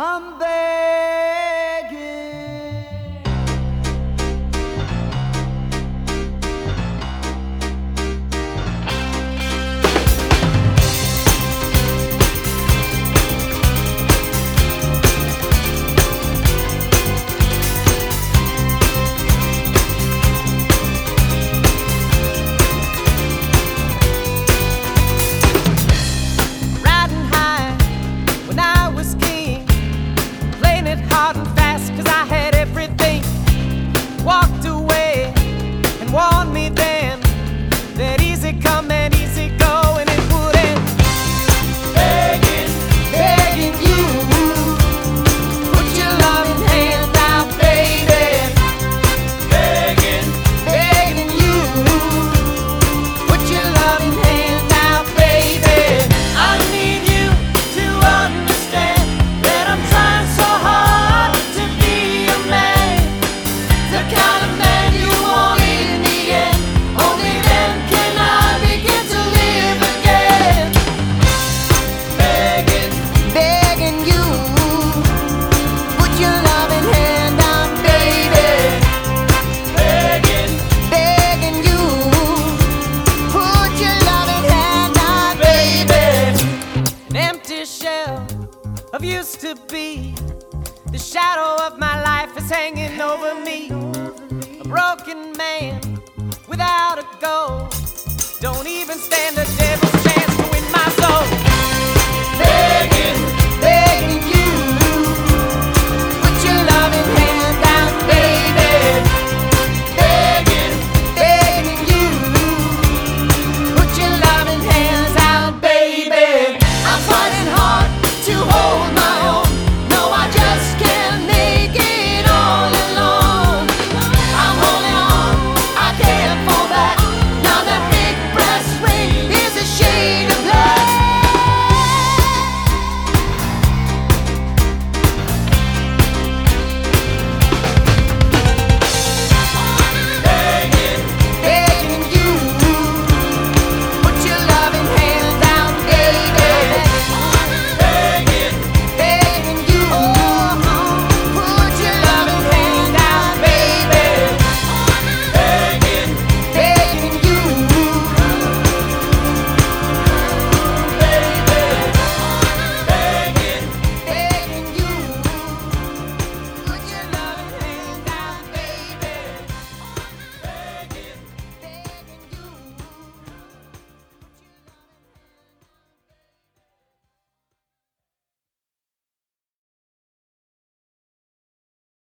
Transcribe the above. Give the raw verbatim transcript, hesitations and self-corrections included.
I'm begging. Riding high when I was king, playing it hard and fast 'cause I had everything. Walked away and warned me then that easy come and easy go, and it would end. Begging, begging you, put your loving hand out, baby. Begging, begging you, put your loving hand out, baby. I need you to understand that I'm trying so hard to be a man, the kind of man you want in the end. Only then can I begin to live again. Begging, begging you, put your loving hand out, baby. Begging, begging you, put your loving hand out, baby. An empty shell of used to be, the shadow of my life is hanging over me. A broken man without a goal, don't even stand a devil's chance to win my